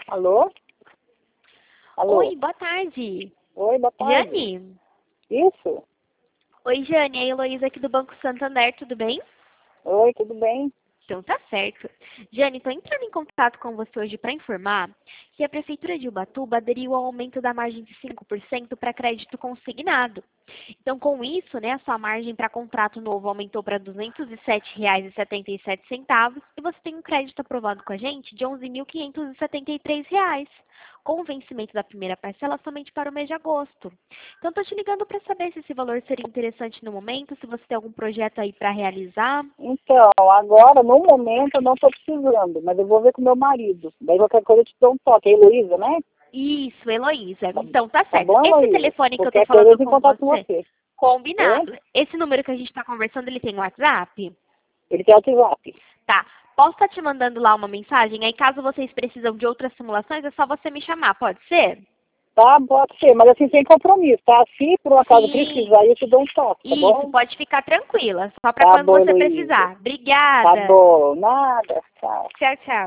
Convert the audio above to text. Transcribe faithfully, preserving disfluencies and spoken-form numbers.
Alô? Alô? Oi, boa tarde. Oi, boa tarde. Jane? Isso? Oi, Jane, é a Heloísa aqui do Banco Santander, tudo bem? Oi, tudo bem? Então tá certo. Jane, estou entrando em contato com você hoje para informar que a Prefeitura de Ubatuba aderiu ao aumento da margem de cinco por cento para crédito consignado. Então, com isso, né, a sua margem para contrato novo aumentou para duzentos e sete reais e setenta e sete centavos e você tem um crédito aprovado com a gente de onze mil quinhentos e setenta e três reais, com o vencimento da primeira parcela somente para o mês de agosto. Então, estou te ligando para saber se esse valor seria interessante no momento, se você tem algum projeto aí para realizar. Então, agora, no momento, eu não estou precisando, mas eu vou ver com meu marido. Daí qualquer coisa eu te dou um toque. É Heloísa, né? Isso, Heloísa. Então, tá Tá certo. bom, Esse Heloísa? telefone que eu tô Qualquer coisa eu falando entro em com contato com você, você. combinado. Oi? Esse número que a gente tá conversando, ele tem WhatsApp? Ele tem WhatsApp. Tá. Posso estar te mandando lá uma mensagem? Aí, caso vocês precisam de outras simulações, é só você me chamar, pode ser? Tá, pode ser, mas assim, sem compromisso, tá? Se por um acaso Sim. precisar, eu te dou um toque, tá Isso, bom? pode ficar tranquila. Só pra Tá quando bom, você Heloísa. precisar. Tá Obrigada. bom, nada, tchau. Tchau, tchau.